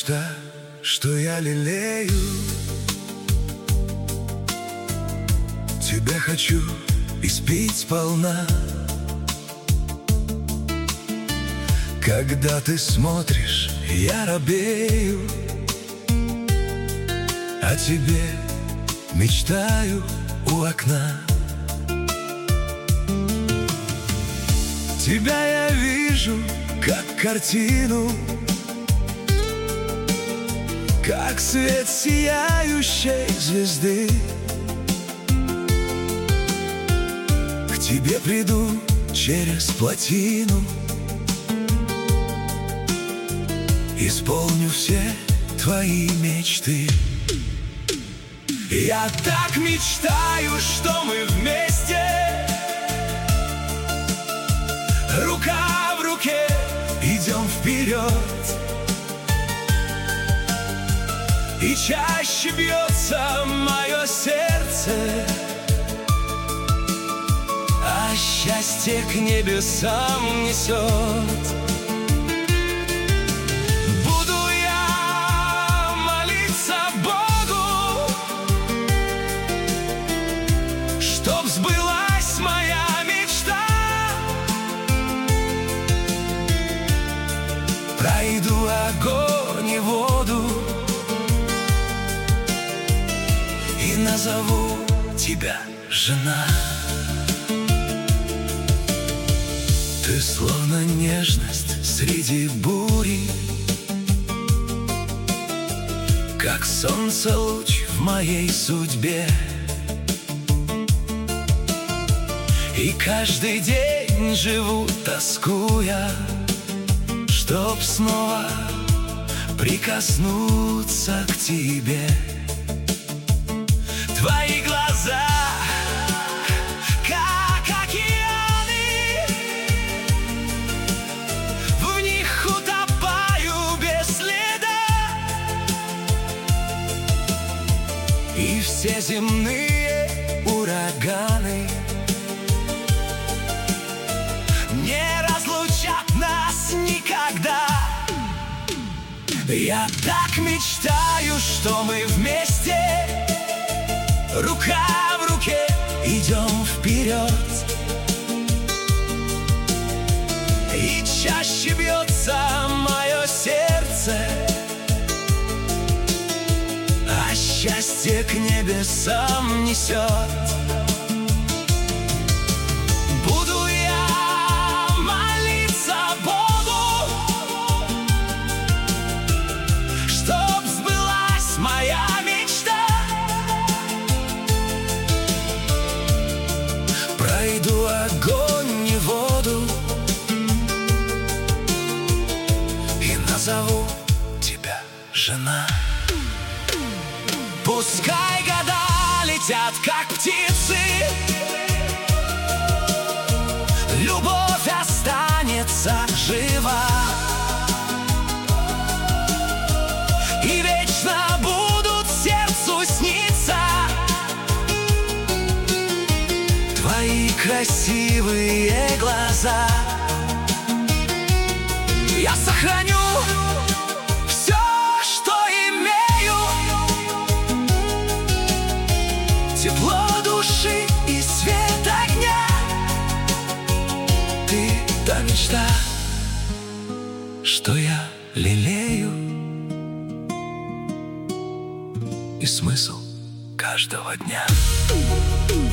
мечта, что я лелею. Тебя хочу испить сполна. Когда ты смотришь, я робею. О тебе мечтаю у окна. Тебя я вижу, как картину, как свет сияющей звезды. К тебе приду через плотину, исполню все твои мечты. Я так мечтаю, что мы вместе, рука в руке идем вперед. И чаще бьется мое сердце, а счастье к небесам несет. Буду я молиться Богу, чтоб сбылась моя мечта. Пройду огонь и воду и назову тебя жена. Ты словно нежность среди бури, как солнце луч в моей судьбе. И каждый день живу, тоскуя, чтоб снова прикоснуться к тебе. Твои глаза, как океаны, в них утопаю без следа. И все земные ураганы не разлучат нас никогда. Я так мечтаю, что мы вместе, рука в руке идем вперед. И чаще бьется мое сердце, а счастье к небесам несет. Буду я молиться Богу, чтоб сбылась моя мечта. Пройду огонь и воду и назову тебя жена. Пускай года летят, как птицы, любовь останется жива. И вечно будут сердцу сниться твои красивые глаза. Я сохраню все, что имею, тепло души и свет огня. Ты та мечта, что я лелею, и смысл каждого дня.